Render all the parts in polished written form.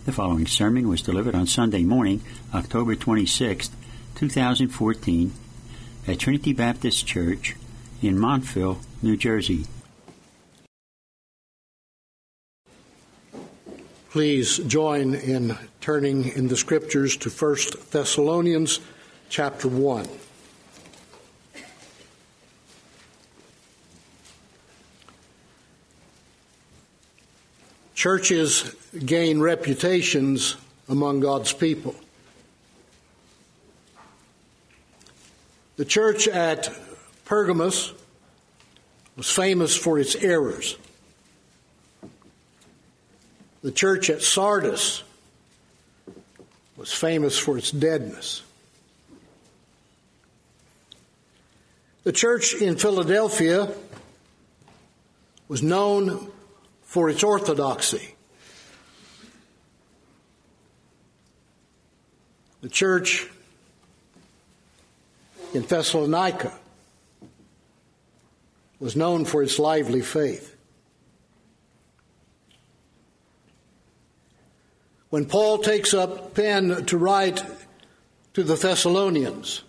The following sermon was delivered on Sunday morning, October 26, 2014, at Trinity Baptist Church in Montville, New Jersey. Please join in turning in the Scriptures to 1 Thessalonians chapter 1. Churches gain reputations among God's people. The church at Pergamos was famous for its errors. The church at Sardis was famous for its deadness. The church in Philadelphia was known for its orthodoxy. The church in Thessalonica was known for its lively faith. When Paul takes up pen to write to the Thessalonians,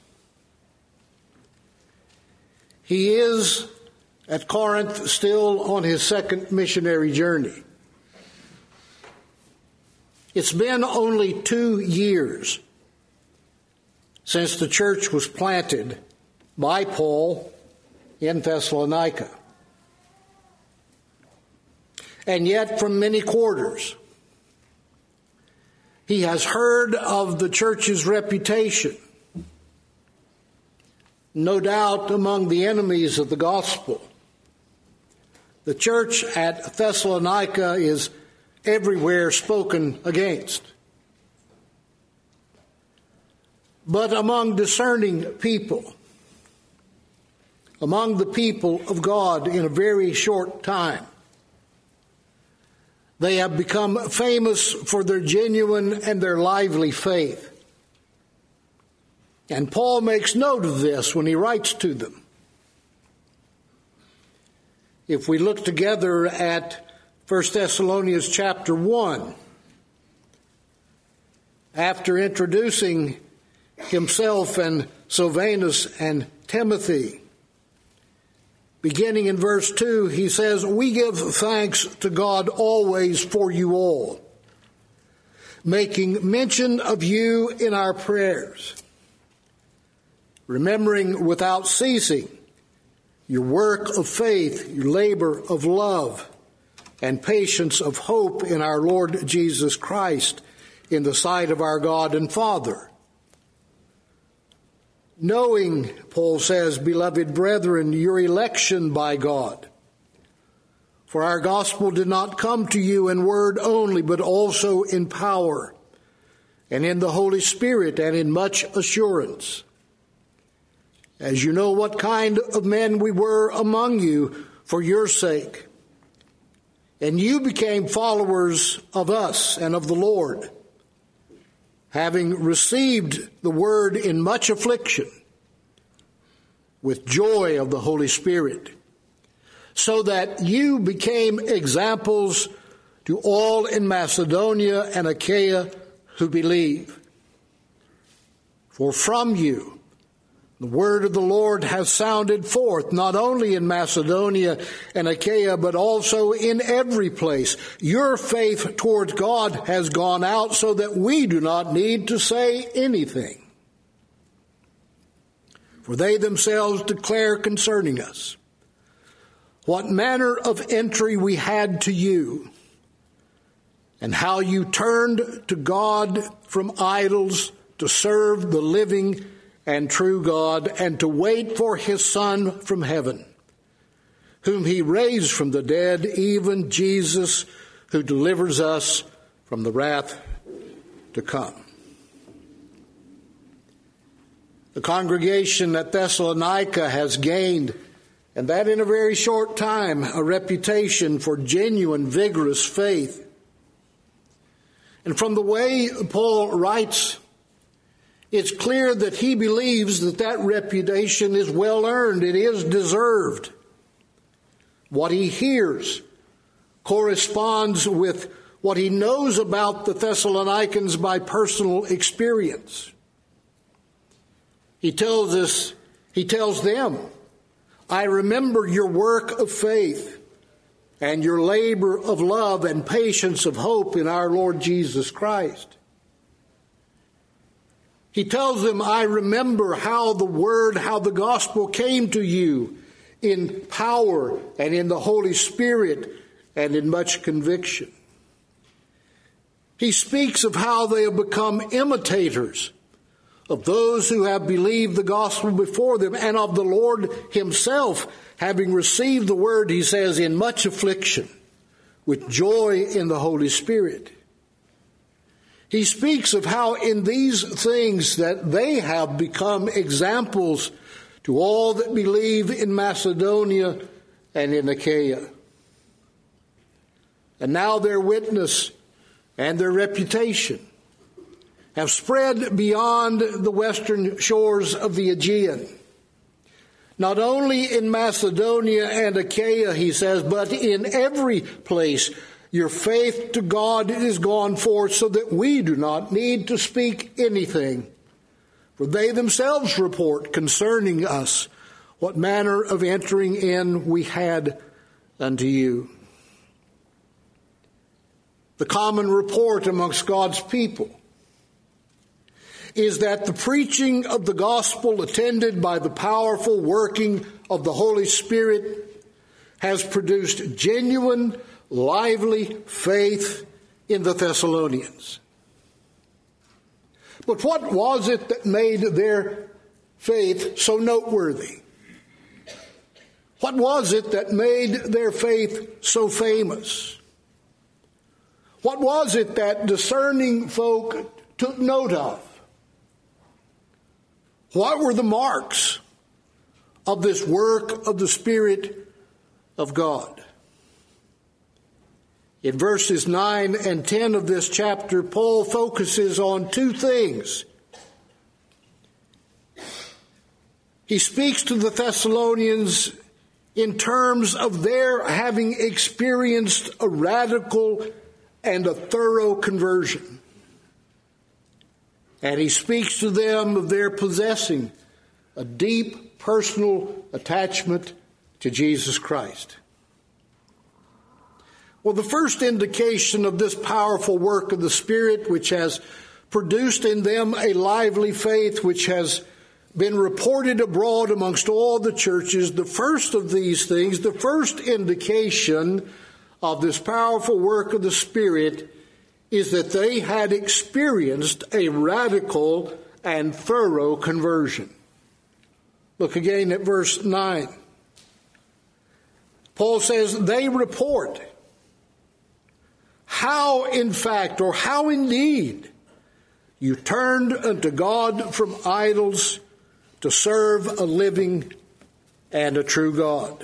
he is at Corinth still on his second missionary journey. It's been only 2 years since the church was planted by Paul in Thessalonica. And yet, from many quarters, he has heard of the church's reputation, no doubt among the enemies of the gospel. The church at Thessalonica is everywhere spoken against. But among discerning people, among the people of God in a very short time, they have become famous for their genuine and their lively faith. And Paul makes note of this when he writes to them. If we look together at 1 Thessalonians chapter 1, after introducing himself and Silvanus and Timothy, beginning in verse 2, he says, "We give thanks to God always for you all, making mention of you in our prayers, remembering without ceasing your work of faith, your labor of love, and patience of hope in our Lord Jesus Christ, in the sight of our God and Father. Knowing," Paul says, "beloved brethren, your election by God. For our gospel did not come to you in word only, but also in power, and in the Holy Spirit, and in much assurance. As you know what kind of men we were among you for your sake. And you became followers of us and of the Lord, having received the word in much affliction, with joy of the Holy Spirit, so that you became examples to all in Macedonia and Achaia who believe. For from you the word of the Lord has sounded forth, not only in Macedonia and Achaia, but also in every place. Your faith toward God has gone out so that we do not need to say anything. For they themselves declare concerning us what manner of entry we had to you, and how you turned to God from idols to serve the living and true God, and to wait for his Son from heaven, whom he raised from the dead, even Jesus, who delivers us from the wrath to come." The congregation at Thessalonica has gained, and that in a very short time, a reputation for genuine, vigorous faith. And from the way Paul writes, it's clear that he believes that that reputation is well earned. It is deserved. What he hears corresponds with what he knows about the Thessalonians by personal experience. He tells them, I remember your work of faith and your labor of love and patience of hope in our Lord Jesus Christ. He tells them, I remember how the gospel came to you in power and in the Holy Spirit and in much conviction. He speaks of how they have become imitators of those who have believed the gospel before them, and of the Lord himself, having received the word, he says, in much affliction, with joy in the Holy Spirit. He speaks of how in these things that they have become examples to all that believe in Macedonia and in Achaia. And now their witness and their reputation have spread beyond the western shores of the Aegean. Not only in Macedonia and Achaia, he says, but in every place your faith to God is gone forth, so that we do not need to speak anything. For they themselves report concerning us what manner of entering in we had unto you. The common report amongst God's people is that the preaching of the gospel, attended by the powerful working of the Holy Spirit, has produced genuine, lively faith in the Thessalonians. But what was it that made their faith so noteworthy? What was it that made their faith so famous? What was it that discerning folk took note of? What were the marks of this work of the Spirit of God? In verses 9 and 10 of this chapter, Paul focuses on two things. He speaks to the Thessalonians in terms of their having experienced a radical and a thorough conversion. And he speaks to them of their possessing a deep personal attachment to Jesus Christ. Well, the first indication of this powerful work of the Spirit, which has produced in them a lively faith, which has been reported abroad amongst all the churches, the first of these things, the first indication of this powerful work of the Spirit, is that they had experienced a radical and thorough conversion. Look again at verse 9. Paul says, they report how in fact, or how indeed, you turned unto God from idols to serve a living and a true God.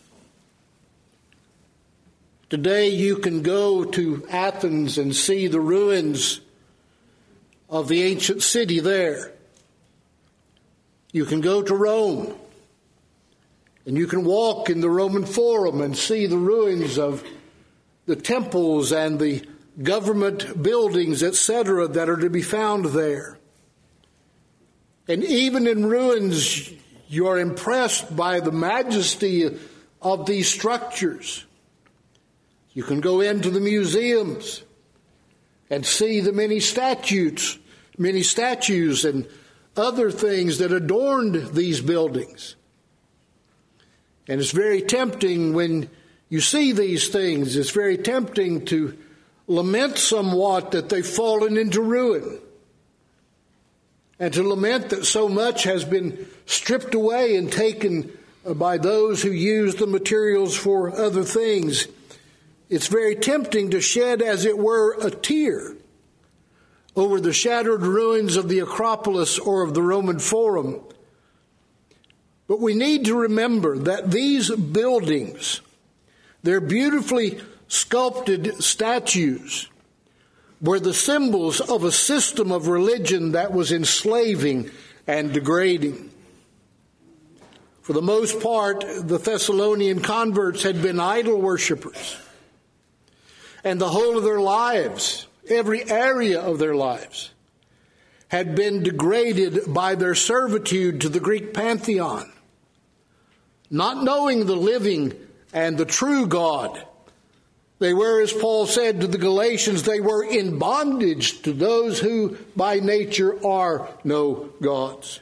Today you can go to Athens and see the ruins of the ancient city there. You can go to Rome and you can walk in the Roman Forum and see the ruins of the temples and the government buildings, etc., that are to be found there. And even in ruins, you are impressed by the majesty of these structures. You can go into the museums and see the many statues and other things that adorned these buildings. And it's very tempting when you see these things, it's very tempting to lament somewhat that they've fallen into ruin, and to lament that so much has been stripped away and taken by those who use the materials for other things. It's very tempting to shed, as it were, a tear over the shattered ruins of the Acropolis or of the Roman Forum. But we need to remember that these buildings, they're beautifully sculpted statues, were the symbols of a system of religion that was enslaving and degrading. For the most part, the Thessalonian converts had been idol worshippers. and the whole of their lives, every area of their lives, had been degraded by their servitude to the Greek pantheon. Not knowing the living and the true God, they were, as Paul said to the Galatians, they were in bondage to those who by nature are no gods.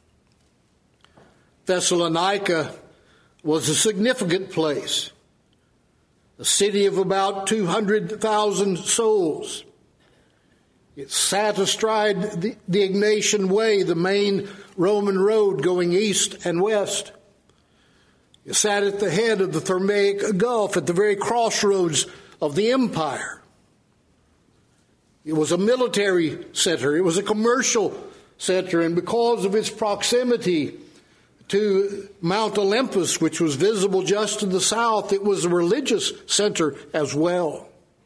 Thessalonica was a significant place, a city of about 200,000 souls. It sat astride the Egnatian Way, the main Roman road going east and west. It sat at the head of the Thermaic Gulf, at the very crossroads of the empire. It was a military center. It was a commercial center, and because of its proximity to Mount Olympus, which was visible just to the south, it was a religious center as well.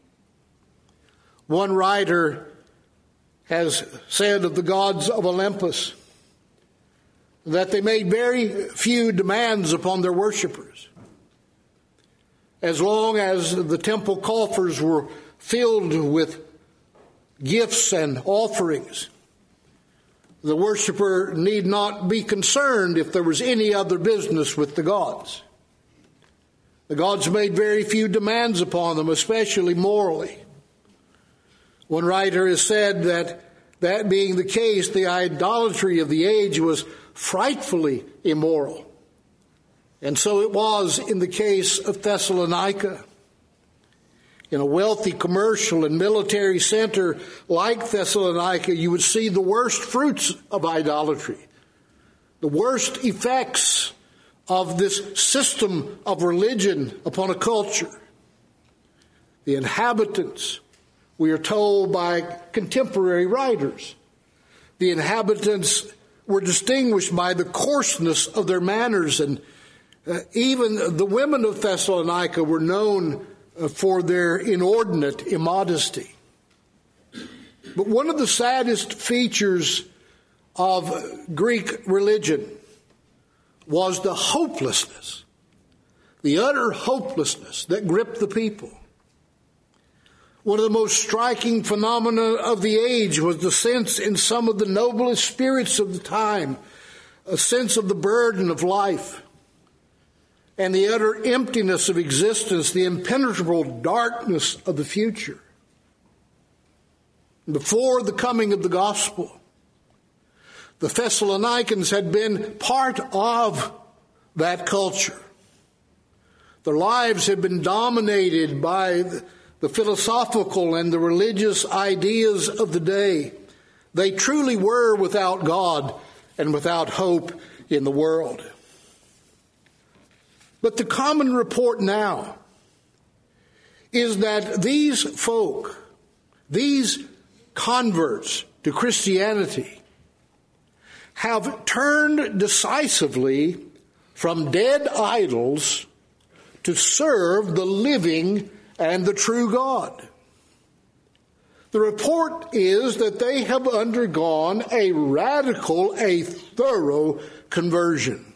One writer has said of the gods of Olympus that they made very few demands upon their worshipers. As long as the temple coffers were filled with gifts and offerings, the worshiper need not be concerned if there was any other business with the gods. The gods made very few demands upon them, especially morally. One writer has said that being the case, the idolatry of the age was frightfully immoral. And so it was in the case of Thessalonica. In a wealthy commercial and military center like Thessalonica, you would see the worst fruits of idolatry, the worst effects of this system of religion upon a culture. The inhabitants, we are told by contemporary writers, the inhabitants were distinguished by the coarseness of their manners, and even the women of Thessalonica were known for their inordinate immodesty. But one of the saddest features of Greek religion was the hopelessness, the utter hopelessness that gripped the people. One of the most striking phenomena of the age was the sense in some of the noblest spirits of the time, a sense of the burden of life and the utter emptiness of existence, the impenetrable darkness of the future. Before the coming of the gospel, the Thessalonians had been part of that culture. Their lives had been dominated by the philosophical and the religious ideas of the day. They truly were without God and without hope in the world. But the common report now is that these folk, these converts to Christianity, have turned decisively from dead idols to serve the living and the true God. The report is that they have undergone a radical, a thorough conversion.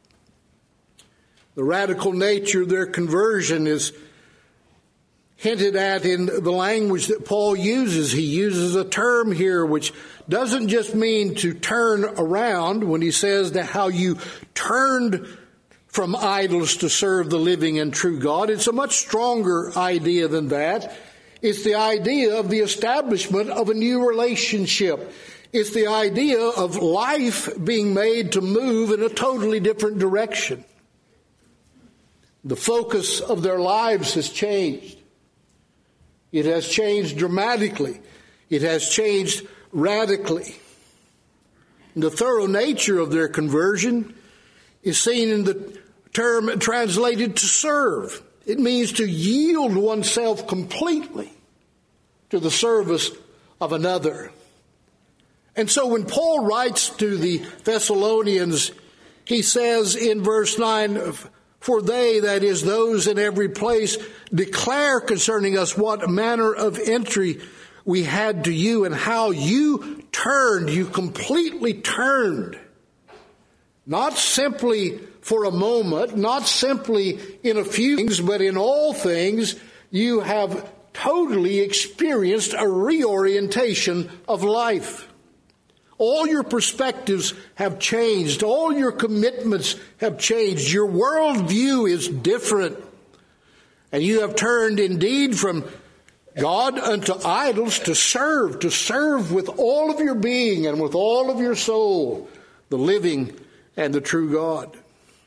The radical nature of their conversion is hinted at in the language that Paul uses. He uses a term here which doesn't just mean to turn around when he says that how you turned from idols to serve the living and true God. It's a much stronger idea than that. It's the idea of the establishment of a new relationship. It's the idea of life being made to move in a totally different direction. The focus of their lives has changed. It has changed dramatically. It has changed radically. And the thorough nature of their conversion is seen in the term translated to serve. It means to yield oneself completely to the service of another. And so when Paul writes to the Thessalonians, he says in verse 9, "For they, that is, those in every place, declare concerning us what manner of entry we had to you and how you turned, you completely turned. Not simply for a moment, not simply in a few things, but in all things you have totally experienced a reorientation of life. All your perspectives have changed. All your commitments have changed. Your worldview is different. And you have turned indeed from God unto idols to serve with all of your being and with all of your soul, the living and the true God.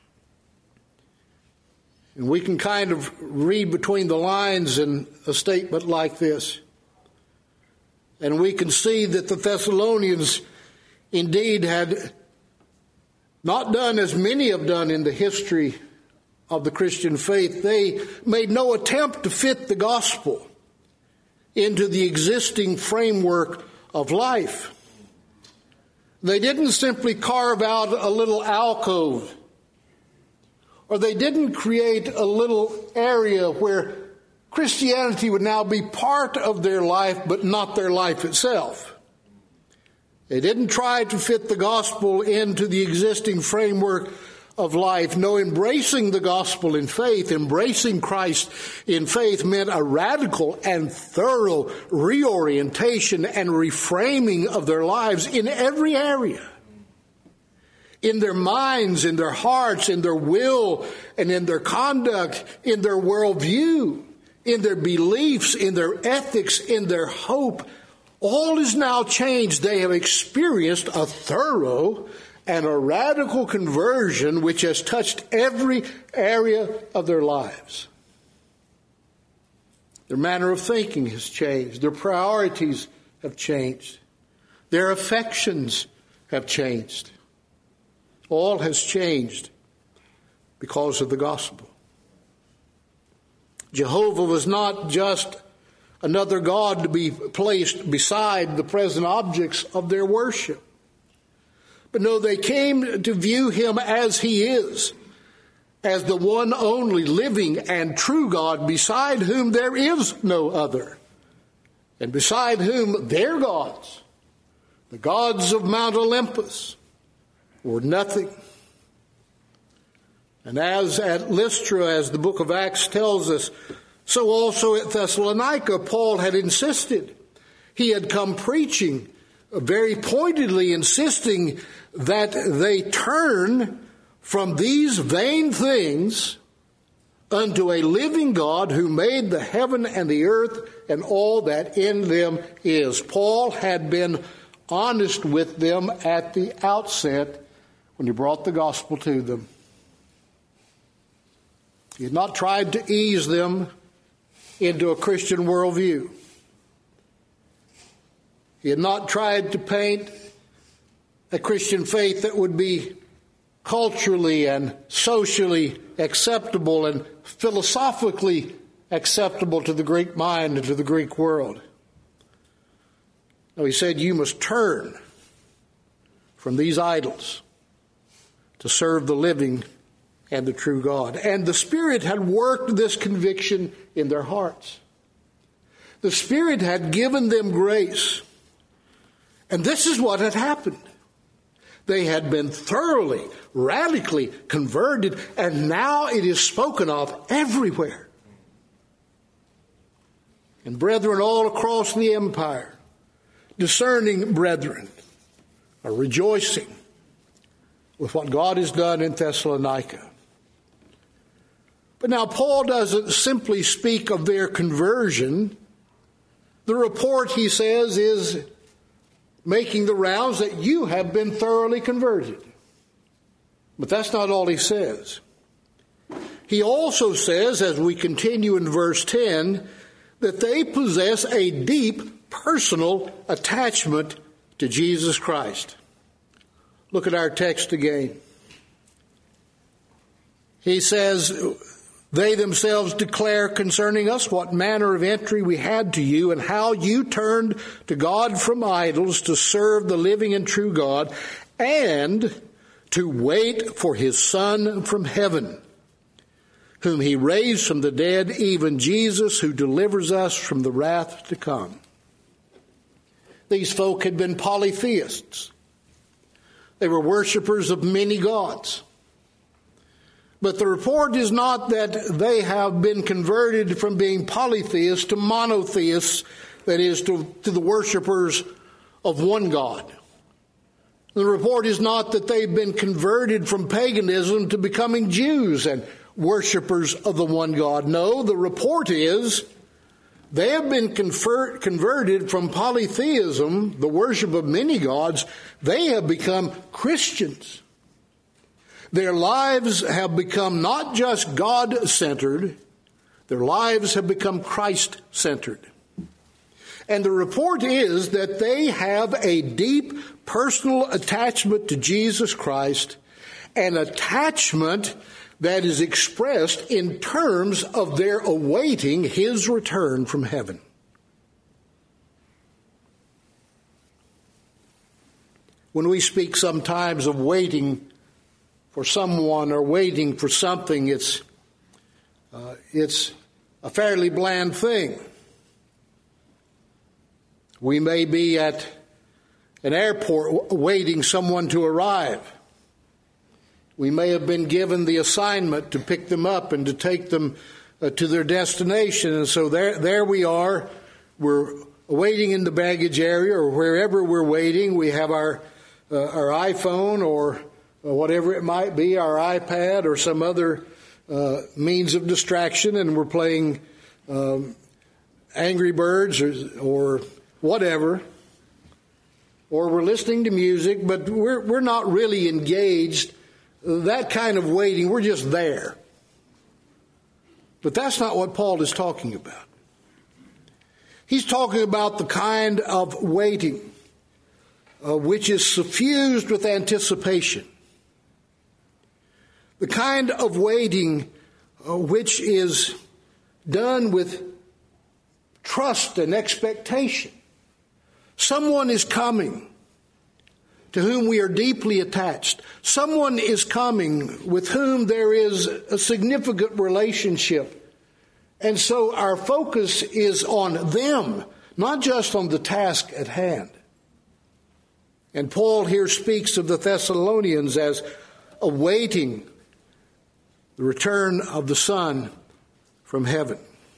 And we can kind of read between the lines in a statement like this. And we can see that the Thessalonians indeed had not done as many have done in the history of the Christian faith. They made no attempt to fit the gospel into the existing framework of life. They didn't simply carve out a little alcove, or they didn't create a little area where Christianity would now be part of their life, but not their life itself. They didn't try to fit the gospel into the existing framework of life. No, embracing the gospel in faith, embracing Christ in faith meant a radical and thorough reorientation and reframing of their lives in every area. In their minds, in their hearts, in their will, and in their conduct, in their worldview, in their beliefs, in their ethics, in their hope. All is now changed. They have experienced a thorough and a radical conversion which has touched every area of their lives. Their manner of thinking has changed. Their priorities have changed. Their affections have changed. All has changed because of the gospel. Jehovah was not just another God to be placed beside the present objects of their worship. But no, they came to view him as he is, as the one only living and true God, beside whom there is no other, and beside whom their gods, the gods of Mount Olympus, were nothing. And as at Lystra, as the book of Acts tells us, so also at Thessalonica, Paul had insisted. He had come preaching, very pointedly insisting that they turn from these vain things unto a living God who made the heaven and the earth and all that in them is. Paul had been honest with them at the outset when he brought the gospel to them. He had not tried to ease them into a Christian worldview. He had not tried to paint a Christian faith that would be culturally and socially acceptable and philosophically acceptable to the Greek mind and to the Greek world. No, he said, you must turn from these idols to serve the living and the true God. And the Spirit had worked this conviction in their hearts. The Spirit had given them grace. And this is what had happened. They had been thoroughly, radically converted, and now it is spoken of everywhere. And brethren all across the empire, discerning brethren, are rejoicing with what God has done in Thessalonica. But now Paul doesn't simply speak of their conversion. The report, he says, is making the rounds that you have been thoroughly converted. But that's not all he says. He also says, as we continue in verse 10, that they possess a deep personal attachment to Jesus Christ. Look at our text again. He says, they themselves declare concerning us what manner of entry we had to you and how you turned to God from idols to serve the living and true God and to wait for his Son from heaven, whom he raised from the dead, even Jesus, who delivers us from the wrath to come. These folk had been polytheists. They were worshipers of many gods. But the report is not that they have been converted from being polytheists to monotheists, that is, to the worshipers of one God. The report is not that they've been converted from paganism to becoming Jews and worshipers of the one God. No, the report is they have been converted from polytheism, the worship of many gods. They have become Christians. Their lives have become not just God-centered, their lives have become Christ-centered. And the report is that they have a deep personal attachment to Jesus Christ, an attachment that is expressed in terms of their awaiting His return from heaven. When we speak sometimes of waiting for someone or waiting for something, it's a fairly bland thing. We may be at an airport waiting someone to arrive. We may have been given the assignment to pick them up and to take them to their destination. And so there we are. We're waiting in the baggage area or wherever we're waiting. We have our iPhone or whatever it might be, our iPad or some other means of distraction, and we're playing Angry Birds or whatever, or we're listening to music, but we're not really engaged. That kind of waiting, we're just there. But that's not what Paul is talking about. He's talking about the kind of waiting which is suffused with anticipation. The kind of waiting which is done with trust and expectation. Someone is coming to whom we are deeply attached. Someone is coming with whom there is a significant relationship. And so our focus is on them, not just on the task at hand. And Paul here speaks of the Thessalonians as awaiting the return of the Son from heaven.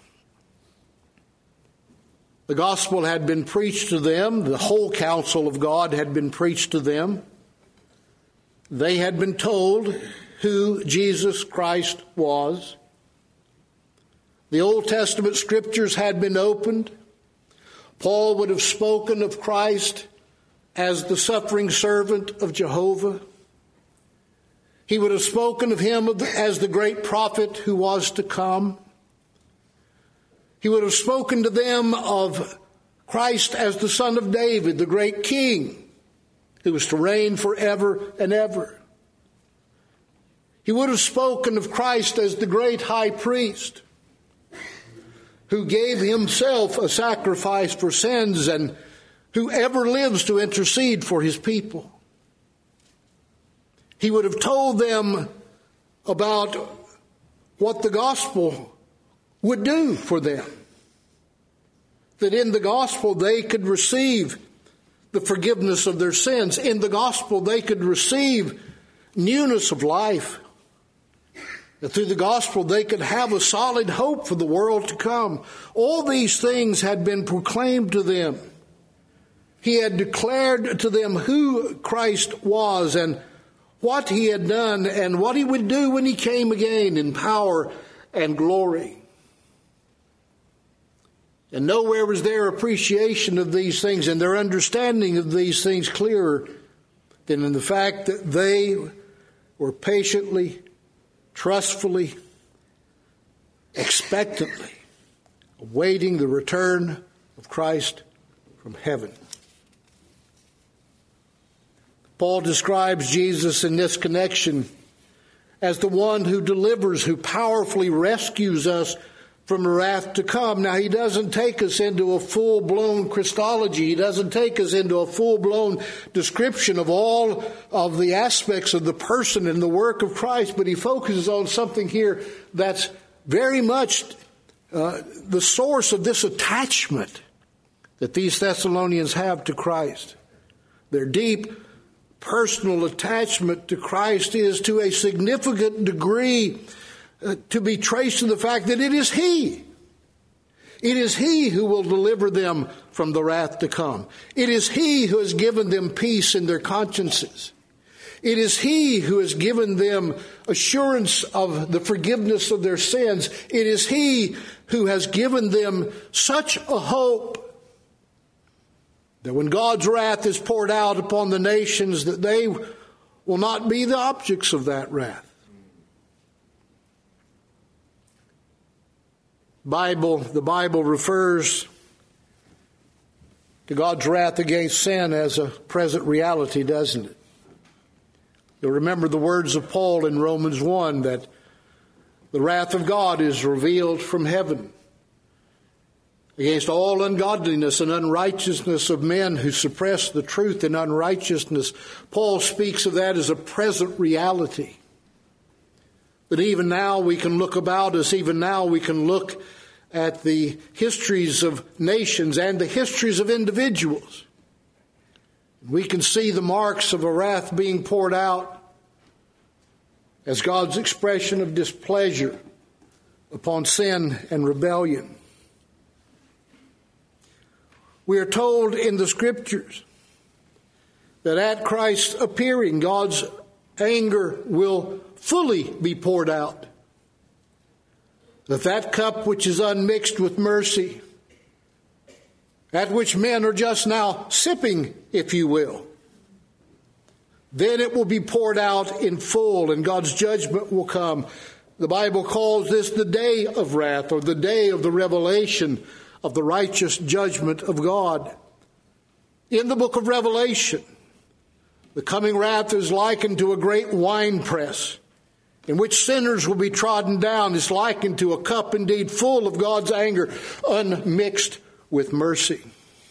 The gospel had been preached to them. The whole counsel of God had been preached to them. They had been told who Jesus Christ was. The Old Testament scriptures had been opened. Paul would have spoken of Christ as the suffering servant of Jehovah. He would have spoken of him as the great prophet who was to come. He would have spoken to them of Christ as the Son of David, the great king who was to reign forever and ever. He would have spoken of Christ as the great high priest who gave himself a sacrifice for sins and who ever lives to intercede for his people. He would have told them about what the gospel would do for them. That in the gospel they could receive the forgiveness of their sins. In the gospel they could receive newness of life. That through the gospel they could have a solid hope for the world to come. All these things had been proclaimed to them. He had declared to them who Christ was and what he had done and what he would do when he came again in power and glory. And nowhere was their appreciation of these things and their understanding of these things clearer than in the fact that they were patiently, trustfully, expectantly awaiting the return of Christ from heaven. Paul describes Jesus in this connection as the one who delivers, who powerfully rescues us from the wrath to come. Now, he doesn't take us into a full-blown Christology. He doesn't take us into a full-blown description of all of the aspects of the person and the work of Christ, but he focuses on something here that's very much the source of this attachment that these Thessalonians have to Christ. Their deep personal attachment to Christ is to a significant degree to be traced to the fact that it is He. It is He who will deliver them from the wrath to come. It is He who has given them peace in their consciences. It is He who has given them assurance of the forgiveness of their sins. It is He who has given them such a hope that when God's wrath is poured out upon the nations, that they will not be the objects of that wrath. The Bible refers to God's wrath against sin as a present reality, doesn't it? You'll remember the words of Paul in Romans 1 that the wrath of God is revealed from heaven against all ungodliness and unrighteousness of men who suppress the truth in unrighteousness. Paul speaks of that as a present reality. That even now we can look about us, even now we can look at the histories of nations and the histories of individuals. We can see the marks of a wrath being poured out as God's expression of displeasure upon sin and rebellion. We are told in the Scriptures that at Christ's appearing, God's anger will fully be poured out. That cup which is unmixed with mercy, at which men are just now sipping, if you will, then it will be poured out in full and God's judgment will come. The Bible calls this the day of wrath, or the day of the revelation of the righteous judgment of God. In the book of Revelation, the coming wrath is likened to a great winepress in which sinners will be trodden down. It's likened to a cup indeed full of God's anger, unmixed with mercy.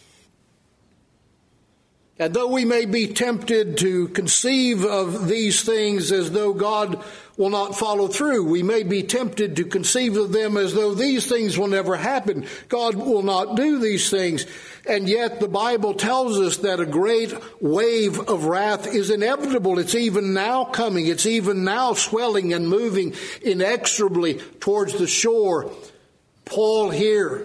And though we may be tempted to conceive of these things as though God will not follow through, we may be tempted to conceive of them as though these things will never happen. God will not do these things. And yet the Bible tells us that a great wave of wrath is inevitable. It's even now coming. It's even now swelling and moving inexorably towards the shore. Paul here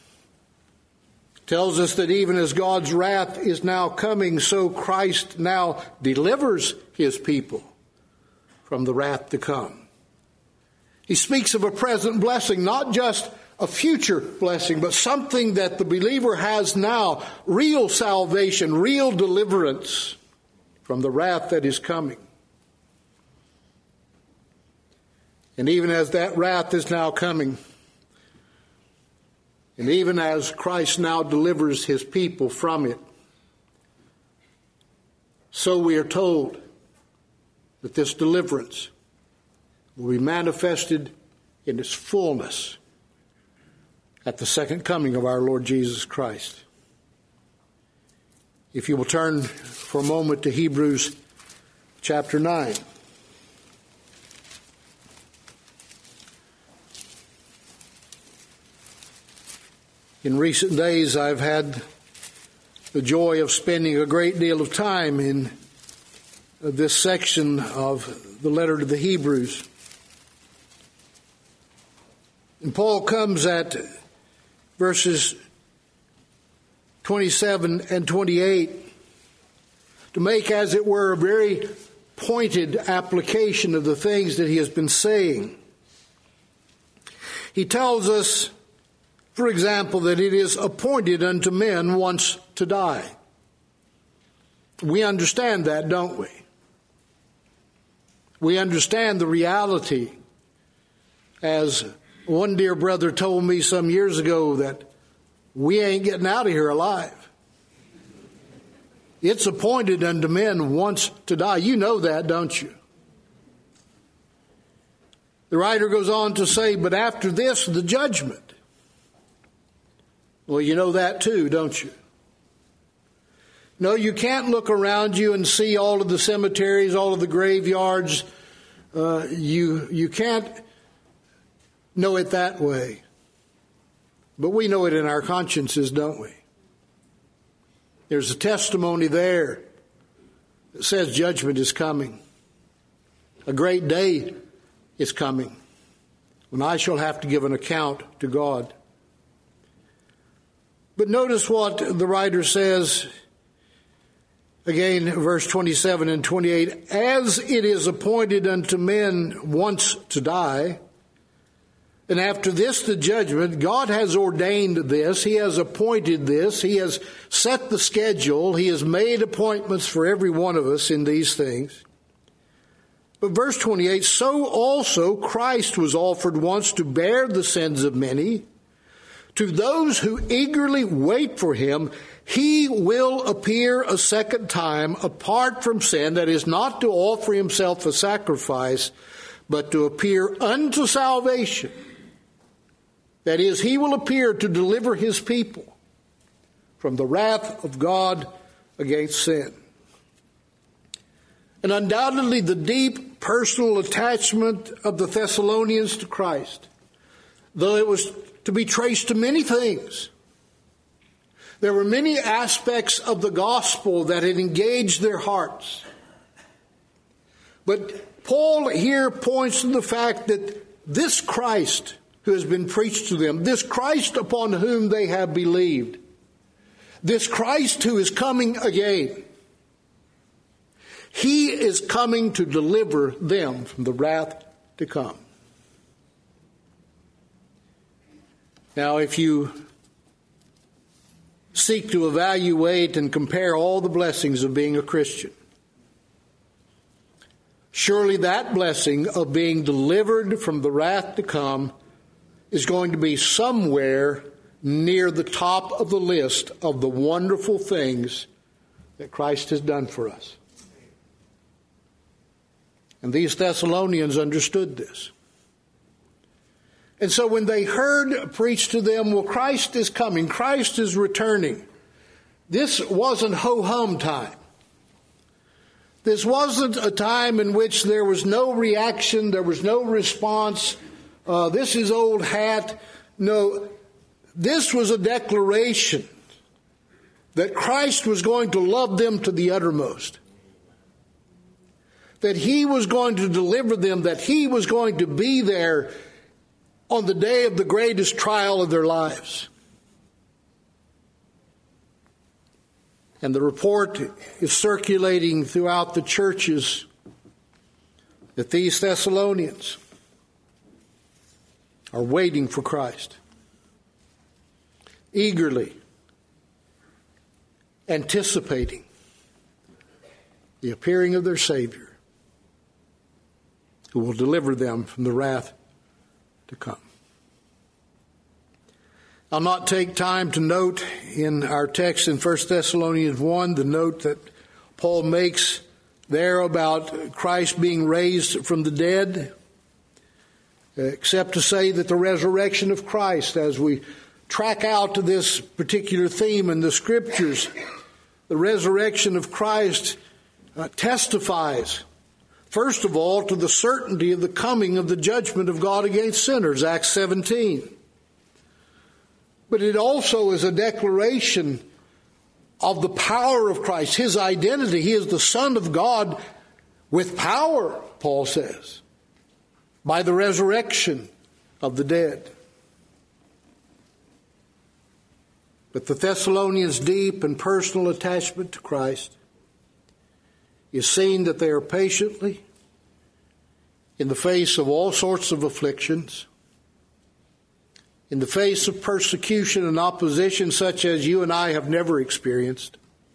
tells us that even as God's wrath is now coming, so Christ now delivers His people from the wrath to come. He speaks of a present blessing, not just a future blessing, but something that the believer has now, real salvation, real deliverance from the wrath that is coming. And even as that wrath is now coming, and even as Christ now delivers His people from it, so we are told that this deliverance will be manifested in its fullness at the second coming of our Lord Jesus Christ. If you will turn for a moment to Hebrews chapter 9. In recent days, I've had the joy of spending a great deal of time in this section of the letter to the Hebrews. And Paul comes at verses 27 and 28 to make, as it were, a very pointed application of the things that he has been saying. He tells us, for example, that it is appointed unto men once to die. We understand that, don't we? We understand the reality, as one dear brother told me some years ago, that we ain't getting out of here alive. It's appointed unto men once to die. You know that, don't you? The writer goes on to say, but after this, the judgment. Well, you know that too, don't you? No, you can't look around you and see all of the cemeteries, all of the graveyards. You can't know it that way. But we know it in our consciences, don't we? There's a testimony there It says judgment is coming. A great day is coming when I shall have to give an account to God. But notice what the writer says, again, verse 27 and 28, as it is appointed unto men once to die, and after this the judgment. God has ordained this. He has appointed this. He has set the schedule. He has made appointments for every one of us in these things. But verse 28, so also Christ was offered once to bear the sins of many. To those who eagerly wait for him, he will appear a second time apart from sin, that is, not to offer himself a sacrifice, but to appear unto salvation. That is, he will appear to deliver his people from the wrath of God against sin. And undoubtedly the deep personal attachment of the Thessalonians to Christ, though it was to be traced to many things, there were many aspects of the gospel that had engaged their hearts. But Paul here points to the fact that this Christ who has been preached to them, this Christ upon whom they have believed, this Christ who is coming again, he is coming to deliver them from the wrath to come. Now, if you seek to evaluate and compare all the blessings of being a Christian, surely that blessing of being delivered from the wrath to come is going to be somewhere near the top of the list of the wonderful things that Christ has done for us. And these Thessalonians understood this. And so when they heard preached to them, well, Christ is coming, Christ is returning, this wasn't ho-hum time. This wasn't a time in which there was no reaction, there was no response. This is old hat. No, this was a declaration that Christ was going to love them to the uttermost. That he was going to deliver them, that he was going to be there on the day of the greatest trial of their lives. And the report is circulating throughout the churches that these Thessalonians are waiting for Christ, eagerly anticipating the appearing of their Savior, who will deliver them from the wrath to come. I'll not take time to note in our text in 1 Thessalonians 1 the note that Paul makes there about Christ being raised from the dead, except to say that the resurrection of Christ, as we track out to this particular theme in the Scriptures, the resurrection of Christ testifies, first of all, to the certainty of the coming of the judgment of God against sinners, Acts 17. But it also is a declaration of the power of Christ, his identity. He is the Son of God with power, Paul says, by the resurrection of the dead. But the Thessalonians' deep and personal attachment to Christ is seen that they are patiently, in the face of all sorts of afflictions, in the face of persecution and opposition such as you and I have never experienced.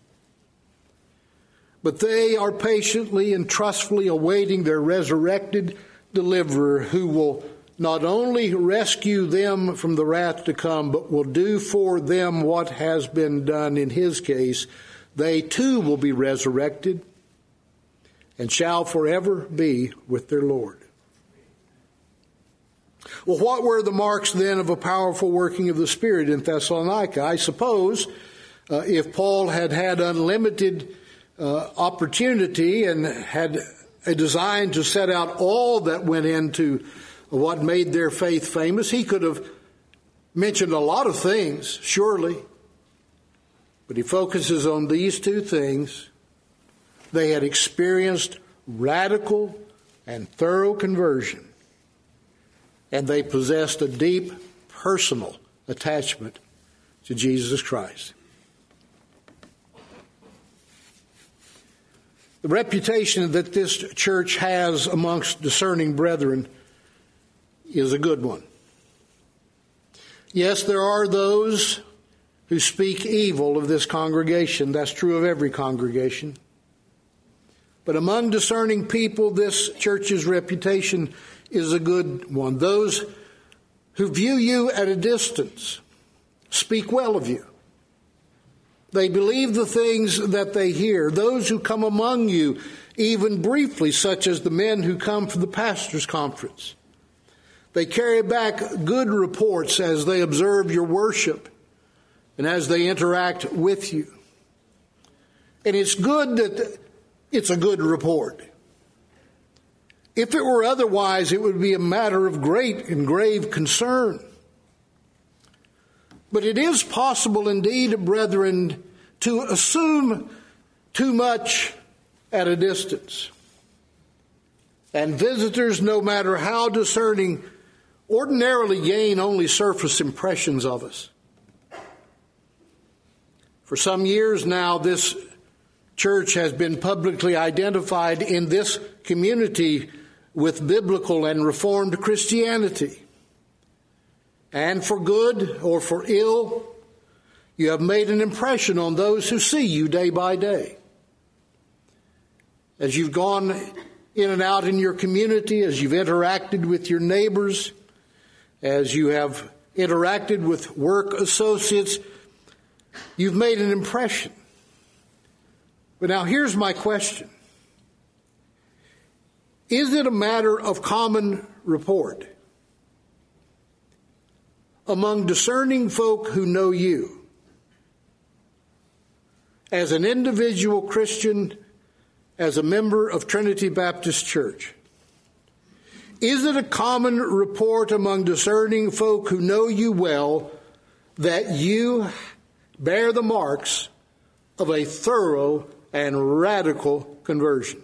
But they are patiently and trustfully awaiting their resurrected deliverer, who will not only rescue them from the wrath to come, but will do for them what has been done in his case. They too will be resurrected and shall forever be with their Lord. Well, what were the marks then of a powerful working of the Spirit in Thessalonica? I suppose if Paul had had unlimited opportunity and had a design to set out all that went into what made their faith famous, he could have mentioned a lot of things, surely. But he focuses on these two things: They had experienced radical and thorough conversion, and they possessed a deep personal attachment to Jesus Christ. The reputation that this church has amongst discerning brethren is a good one. Yes, there are those who speak evil of this congregation. That's true of every congregation. But among discerning people, this church's reputation is a good one. Those who view you at a distance speak well of you. They believe the things that they hear. Those who come among you, even briefly, such as the men who come for the pastor's conference, they carry back good reports as they observe your worship and as they interact with you. And it's good that it's a good report. If it were otherwise, it would be a matter of great and grave concern. But it is possible indeed, brethren, to assume too much at a distance. And visitors, no matter how discerning, ordinarily gain only surface impressions of us. For some years now, this church has been publicly identified in this community with biblical and Reformed Christianity. And for good or for ill, you have made an impression on those who see you day by day. As you've gone in and out in your community, as you've interacted with your neighbors, as you have interacted with work associates, you've made an impression. But now here's my question. Is it a matter of common report among discerning folk who know you as an individual Christian, as a member of Trinity Baptist Church? Is it a common report among discerning folk who know you well that you bear the marks of a thorough and radical conversion?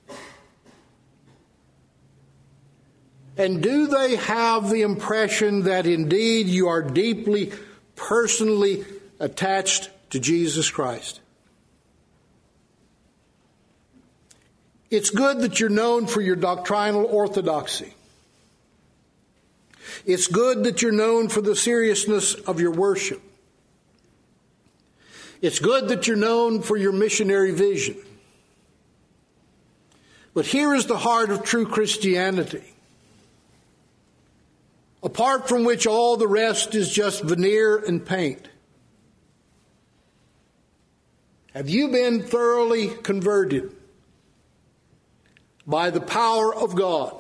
And do they have the impression that indeed you are deeply, personally attached to Jesus Christ? It's good that you're known for your doctrinal orthodoxy. It's good that you're known for the seriousness of your worship. It's good that you're known for your missionary vision. But here is the heart of true Christianity, apart from which all the rest is just veneer and paint. Have you been thoroughly converted by the power of God?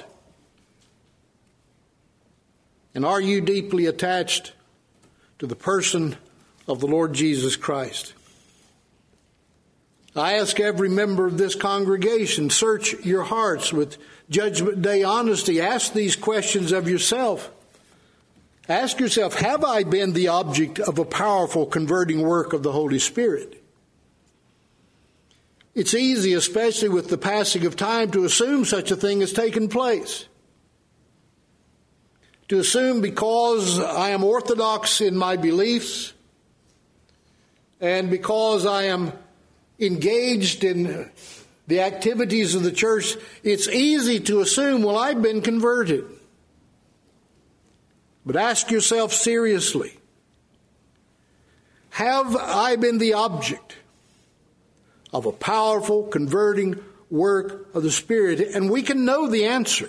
And are you deeply attached to the person of the Lord Jesus Christ? I ask every member of this congregation, search your hearts with Judgment Day honesty. Ask these questions of yourself. Ask yourself, have I been the object of a powerful converting work of the Holy Spirit? It's easy, especially with the passing of time, to assume such a thing has taken place. To assume because I am orthodox in my beliefs and because I am engaged in the activities of the church, it's easy to assume, well, I've been converted. But ask yourself seriously, have I been the object of a powerful converting work of the Spirit? And we can know the answer.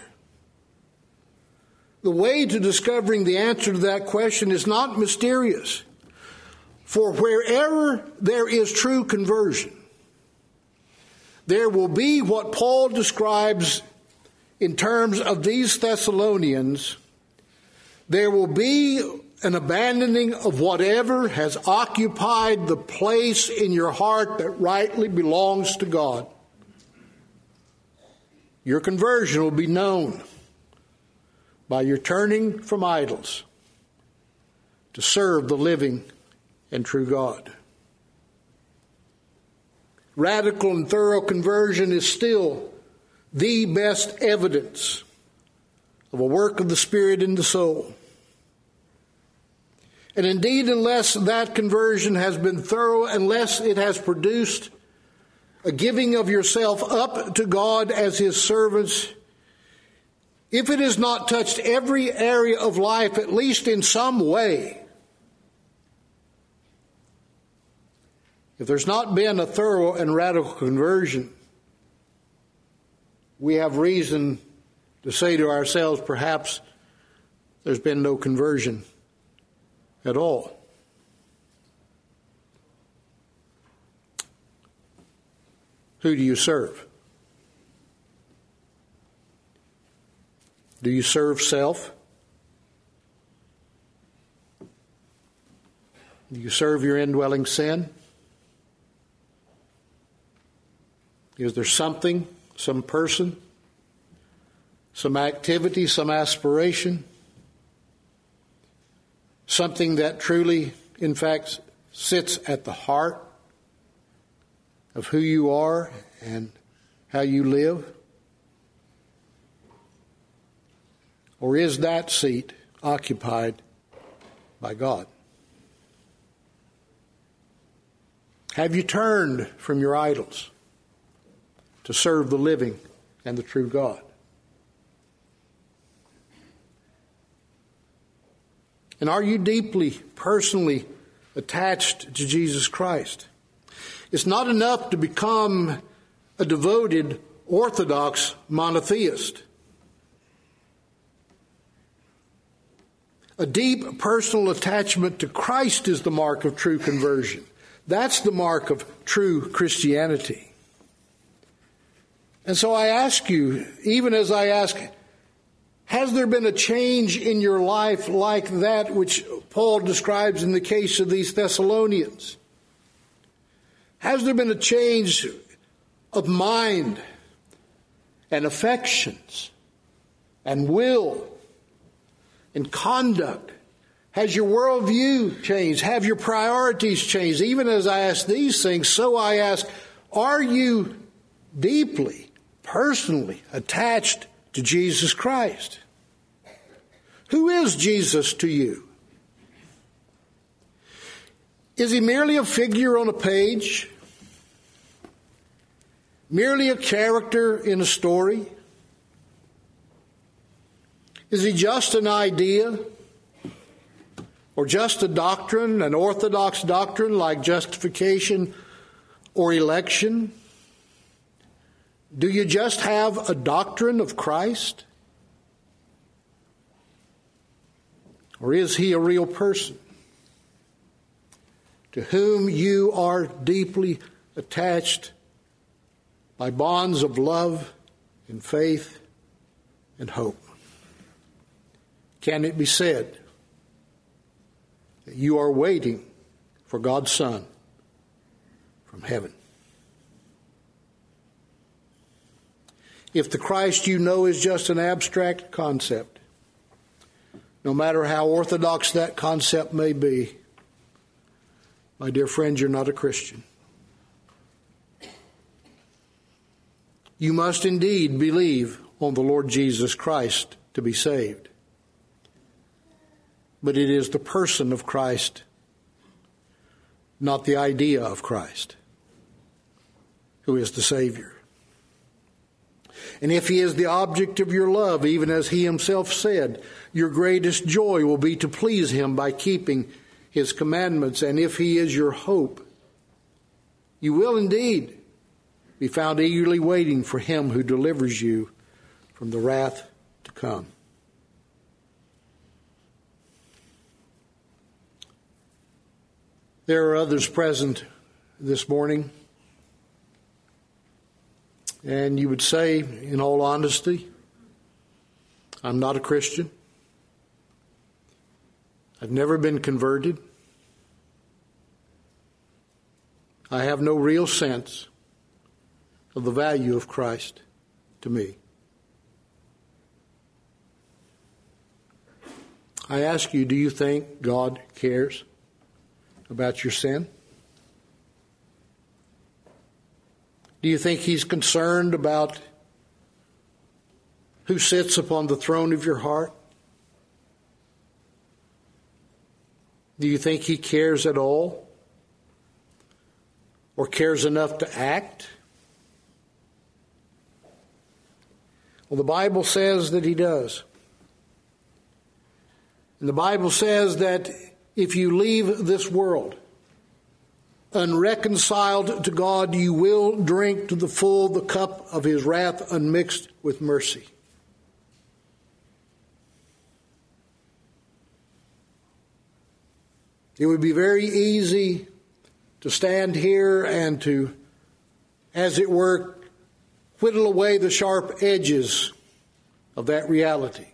The way to discovering the answer to that question is not mysterious. For wherever there is true conversion, there will be what Paul describes in terms of these Thessalonians. There will be an abandoning of whatever has occupied the place in your heart that rightly belongs to God. Your conversion will be known by your turning from idols to serve the living and true God. radical and thorough conversion is still the best evidence of a work of the Spirit in the soul. And indeed, unless that conversion has been thorough, unless it has produced a giving of yourself up to God as His servants, if it has not touched every area of life, at least in some way, if there's not been a thorough and radical conversion, we have reason to say to ourselves, perhaps there's been no conversion at all. Who do you serve? Do you serve self? Do you serve your indwelling sin? Is there something, some person, some activity, some aspiration, something that truly, in fact, sits at the heart of who you are and how you live? Or is that seat occupied by God? Have you turned from your idols to serve the living and the true God? And are you deeply, personally attached to Jesus Christ? It's not enough to become a devoted, orthodox monotheist. A deep personal attachment to Christ is the mark of true conversion. That's the mark of true Christianity. And so I ask you, even as I ask, has there been a change in your life like that which Paul describes in the case of these Thessalonians? Has there been a change of mind and affections and will and conduct? Has your worldview changed? Have your priorities changed? Even as I ask these things, so I ask, are you deeply, personally attached to Jesus Christ? Who is Jesus to you? Is He merely a figure on a page? Merely a character in a story? Is He just an idea? Or just a doctrine, an orthodox doctrine like justification or election? Do you just have a doctrine of Christ? Or is He a real person to whom you are deeply attached by bonds of love and faith and hope? Can it be said that you are waiting for God's Son from heaven? If the Christ you know is just an abstract concept, no matter how orthodox that concept may be, my dear friend, you're not a Christian. You must indeed believe on the Lord Jesus Christ to be saved. But it is the person of Christ, not the idea of Christ, who is the Savior. And if He is the object of your love, even as He Himself said, your greatest joy will be to please Him by keeping His commandments. And if He is your hope, you will indeed be found eagerly waiting for Him who delivers you from the wrath to come. There are others present this morning, and you would say, in all honesty, I'm not a Christian. I've never been converted. I have no real sense of the value of Christ to me. I ask you, do you think God cares about your sin? Do you think He's concerned about who sits upon the throne of your heart? Do you think He cares at all? Or cares enough to act? Well, the Bible says that He does. And the Bible says that if you leave this world unreconciled to God, you will drink to the full the cup of His wrath unmixed with mercy. It would be very easy to stand here and to, as it were, whittle away the sharp edges of that reality.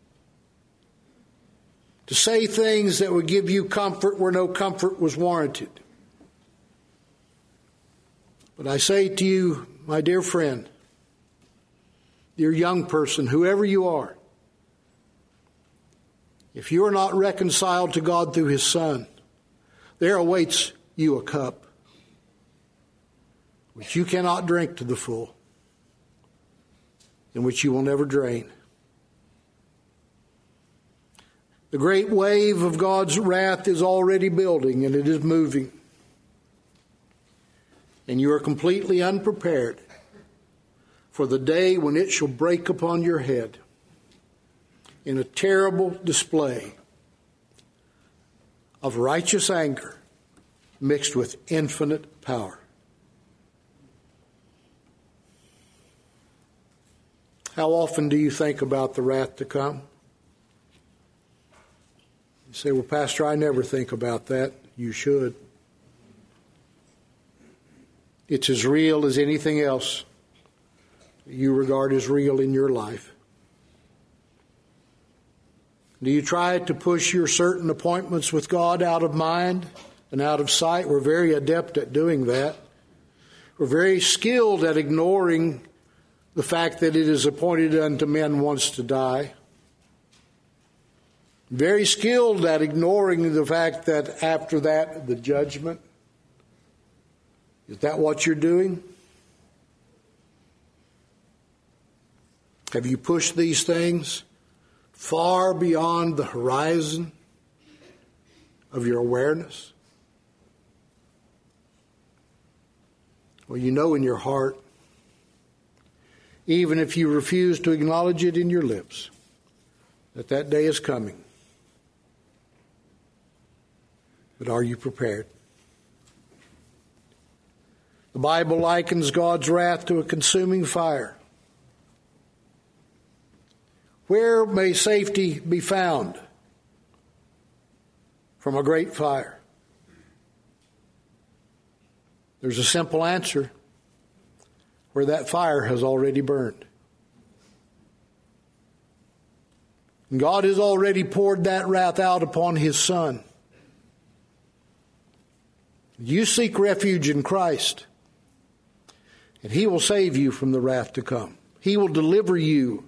To say things that would give you comfort where no comfort was warranted. But I say to you, my dear friend, dear young person, whoever you are, if you are not reconciled to God through His Son, there awaits you a cup which you cannot drink to the full, and which you will never drain. The great wave of God's wrath is already building, and it is moving. And you are completely unprepared for the day when it shall break upon your head in a terrible display of righteous anger mixed with infinite power. How often do you think about the wrath to come? You say, well, Pastor, I never think about that. You should. It's as real as anything else you regard as real in your life. Do you try to push your certain appointments with God out of mind and out of sight? We're very adept at doing that. We're very skilled at ignoring the fact that it is appointed unto men once to die. Very skilled at ignoring the fact that after that, the judgment. Is that what you're doing? Have you pushed these things far beyond the horizon of your awareness? Well, you know in your heart, even if you refuse to acknowledge it in your lips, that that day is coming. But are you prepared? The Bible likens God's wrath to a consuming fire. Where may safety be found from a great fire? There's a simple answer: where that fire has already burned. And God has already poured that wrath out upon His Son. You seek refuge in Christ, and He will save you from the wrath to come. He will deliver you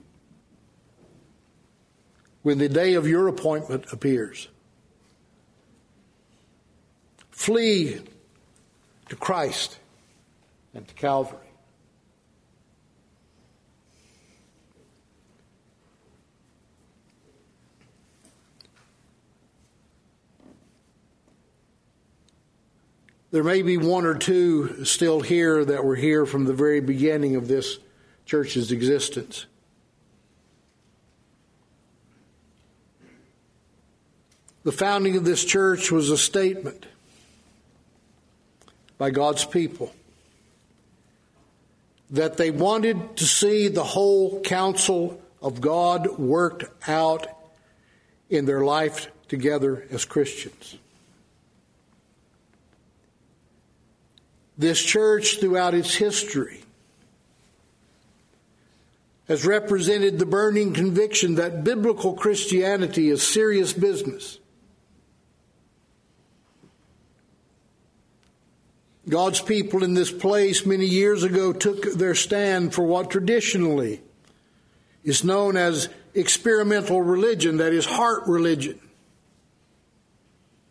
when the day of your appointment appears. Flee to Christ and to Calvary. There may be one or two still here that were here from the very beginning of this church's existence. The founding of this church was a statement by God's people that they wanted to see the whole counsel of God worked out in their life together as Christians. This church, throughout its history, has represented the burning conviction that biblical Christianity is serious business. God's people in this place many years ago took their stand for what traditionally is known as experimental religion, that is, heart religion.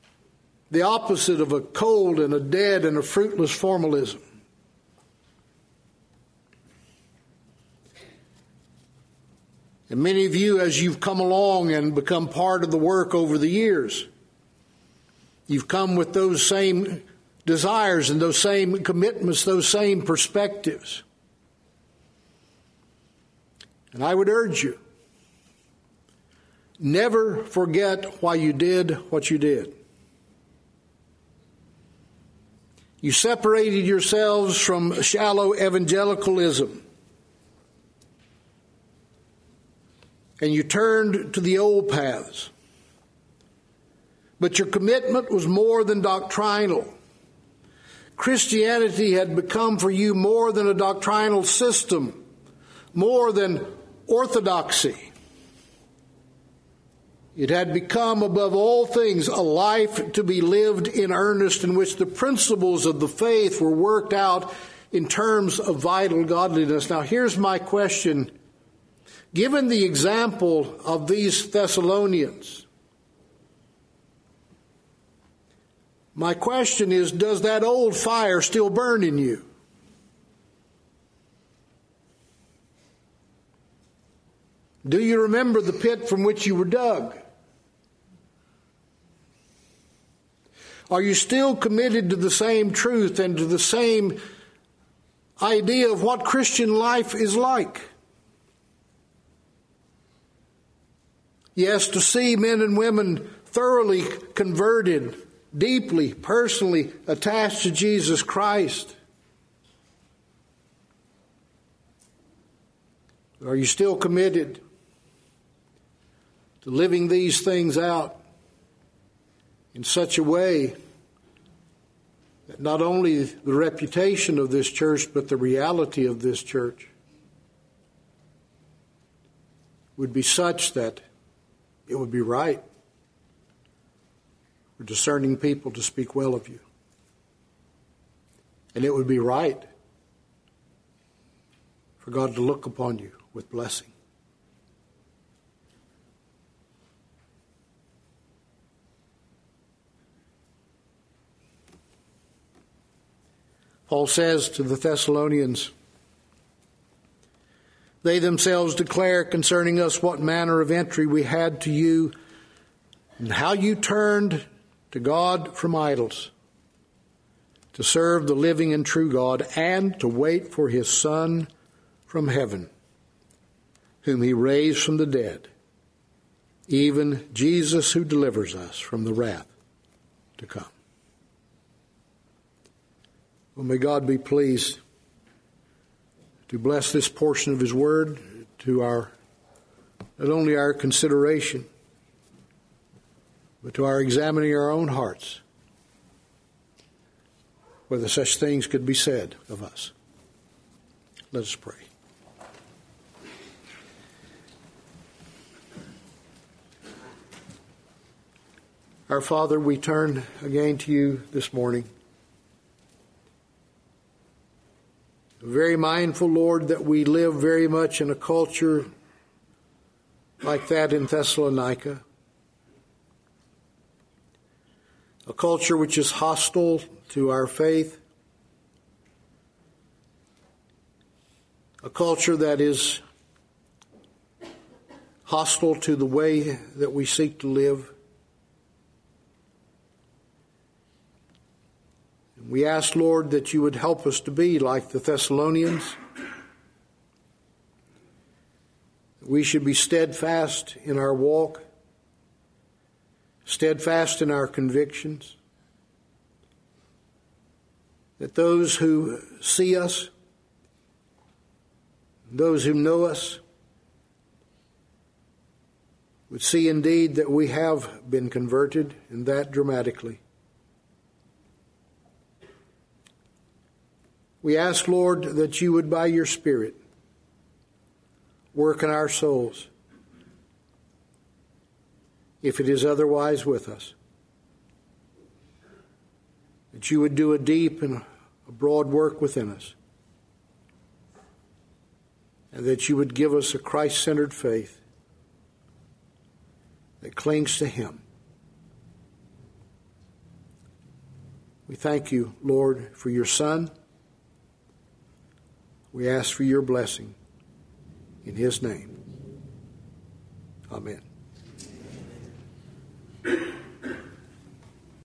The opposite of a cold and a dead and a fruitless formalism. And many of you, as you've come along and become part of the work over the years, you've come with those same desires and those same commitments, those same perspectives. And I would urge you, never forget why you did what you did. You separated yourselves from shallow evangelicalism. And you turned to the old paths. But your commitment was more than doctrinal. Christianity had become for you more than a doctrinal system, more than orthodoxy. It had become, above all things, a life to be lived in earnest, in which the principles of the faith were worked out in terms of vital godliness. Now, here's my question. Given the example of these Thessalonians, my question is, does that old fire still burn in you? Do you remember the pit from which you were dug? Are you still committed to the same truth and to the same idea of what Christian life is like? Yes, to see men and women thoroughly converted, deeply, personally attached to Jesus Christ. Are you still committed to living these things out in such a way that not only the reputation of this church, but the reality of this church would be such that it would be right for discerning people to speak well of you? And it would be right for God to look upon you with blessing. Paul says to the Thessalonians, they themselves declare concerning us what manner of entry we had to you, and how you turned to God from idols, to serve the living and true God, and to wait for his Son from heaven, whom he raised from the dead, even Jesus, who delivers us from the wrath to come. Well, may God be pleased to bless this portion of his word to our, not only our consideration, but to our examining our own hearts, whether such things could be said of us. Let us pray. Our Father, we turn again to you this morning. Very mindful, Lord, that we live very much in a culture like that in Thessalonica. A culture which is hostile to our faith. A culture that is hostile to the way that we seek to live. We ask, Lord, that you would help us to be like the Thessalonians. We should be steadfast in our walk, steadfast in our convictions. That those who see us, those who know us, would see indeed that we have been converted, and that dramatically. We ask, Lord, that you would, by your Spirit, work in our souls, if it is otherwise with us. That you would do a deep and a broad work within us. And that you would give us a Christ-centered faith that clings to him. We thank you, Lord, for your Son. We ask for your blessing in his name. Amen.